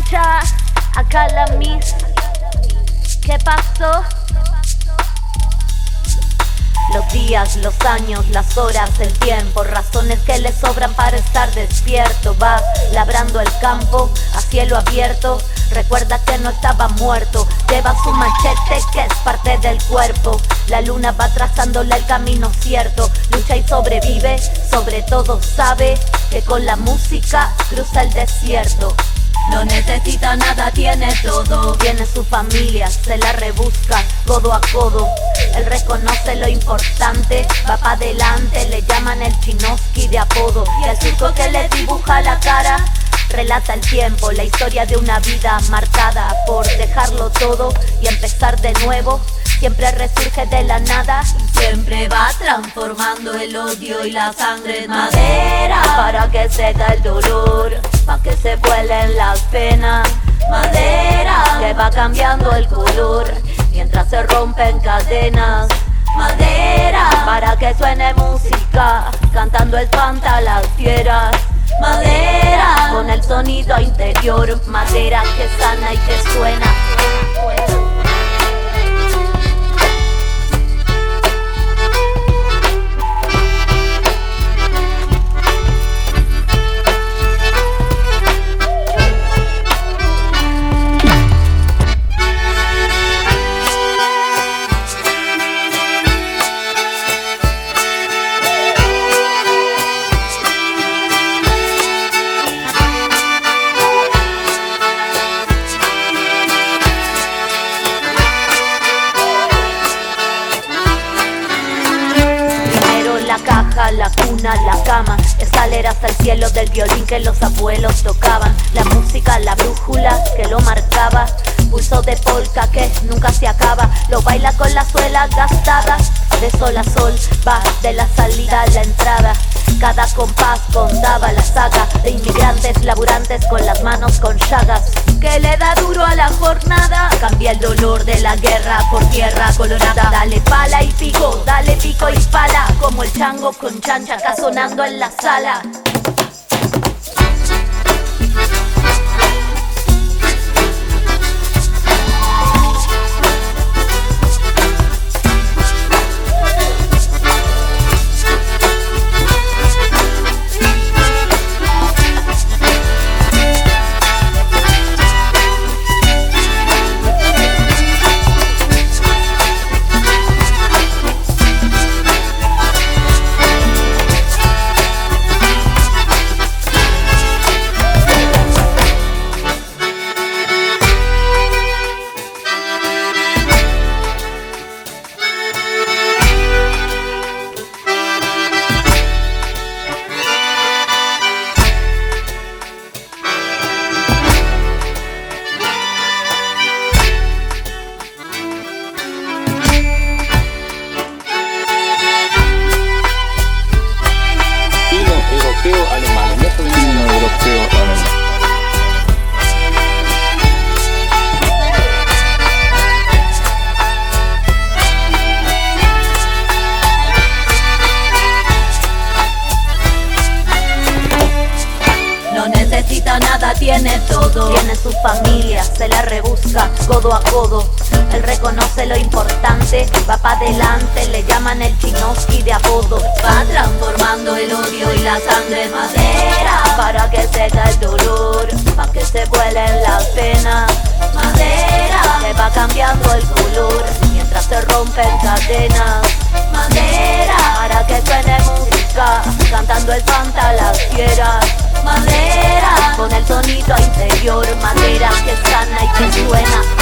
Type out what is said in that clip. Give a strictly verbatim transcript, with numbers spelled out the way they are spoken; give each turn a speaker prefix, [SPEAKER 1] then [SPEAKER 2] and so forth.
[SPEAKER 1] escucha, acá la Miss. ¿Qué pasó? Los días, los años, las horas, el tiempo, razones que le sobran para estar despierto. Va labrando el campo a cielo abierto. Recuerda que no estaba muerto. Lleva su machete que es parte del cuerpo. La luna va trazándole el camino cierto. Lucha y sobrevive, sobre todo sabe que con la música cruza el desierto. No necesita nada, tiene todo. Tiene su familia, se la rebusca codo a codo. Él reconoce lo importante, va pa' adelante. Le llaman el Chinoski de apodo. Y el surco que le dibuja la cara relata el tiempo, la historia de una vida marcada por dejarlo todo y empezar de nuevo. Siempre resurge de la nada y siempre va transformando el odio y la sangre en madera. Para que seca el dolor, pa' que se vuelen las penas. Madera que va cambiando el color mientras se rompen cadenas. Madera para que suene música, cantando espanta a las fieras. Madera con el sonido interior, madera que sana y que suena. La caja, la cuna, la cama, escalera hasta el cielo del violín que los abuelos tocaban. La música, la brújula que lo marcaba. Pulso de polka que nunca se acaba. Lo baila con la suela gastada. De sol a sol va de la salida a la entrada. Cada compás contaba la saga de inmigrantes laburantes con las manos con llagas. Que le da duro a la jornada. Cambia el dolor de la guerra por tierra colorada. Dale pala y pico, dale pico y pala. Como el chango con chancha acá sonando en la sala.
[SPEAKER 2] Alemán, no soy un europeo alemán.
[SPEAKER 1] No necesita nada, tiene todo. Tiene su familia, se la rebusca codo a codo. Él reconoce lo importante, va pa' adelante. Le llaman el Chinoski de apodo. Va transformando el odio y la sangre en madera. Para que seca el dolor, pa' que se vuelen las penas. Madera que va cambiando el color mientras se rompen cadenas. Madera para que suene música, cantando el espanta a las fieras. Madera con el sonido interior, madera que sana y que suena.